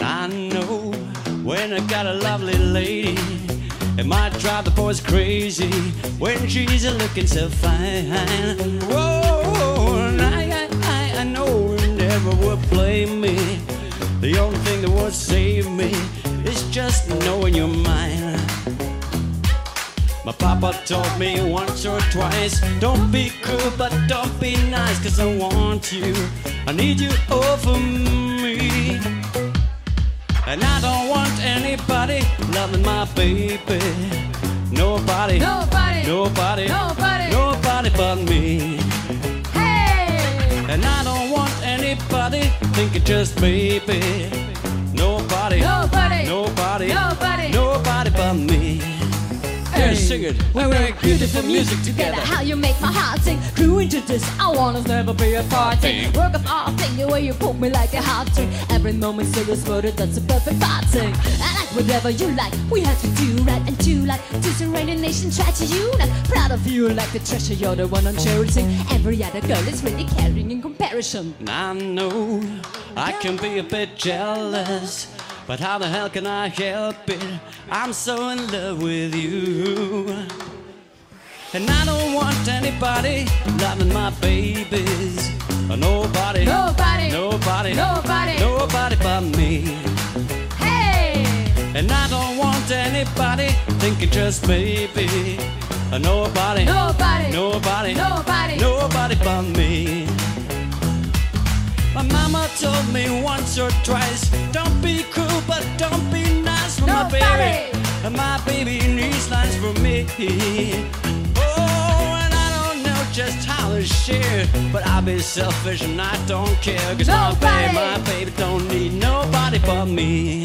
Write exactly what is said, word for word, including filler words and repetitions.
I know when I got a lovely lady, it might drive the boys crazy when she's looking so fine. Whoa, and I, I, I know you never would blame me. The only thing that would save me is just knowing you're mine. My papa told me once or twice, don't be cruel but don't be nice, 'cause I want you, I need you over me. And I don't want anybody loving my baby. Nobody, Nobody, nobody, nobody, nobody but me. Hey! And I don't want anybody thinking just baby. Nobody, Nobody, nobody, nobody, nobody but me. Hey, sing it. We make beautiful music together. How you make my heart sing. Grew into this. I wanna never be a party. Work of art thing, the way you pull me like a heartstring. Every moment so exploded, that's a perfect parting. I like whatever you like. We have to do right and do like. To surround the nation, try to unite. Proud of you like the treasure, you're the one I'm cherishing. Every other girl is really caring in comparison. I know I can be a bit jealous, but how the hell can I help it? I'm so in love with you. And I don't want anybody loving my babies. Nobody, Nobody, nobody, nobody, nobody but me. Hey! And I don't want anybody thinking just maybe. Nobody, Nobody, nobody, nobody, nobody but me. My mama told me once or twice, don't be cruel but don't be nice for Nobody. my baby. And my baby needs lines for me. Oh, and I don't know just how to share, but I'll be selfish and I don't care, 'cause my Nobody. baby, my baby don't need nobody but me.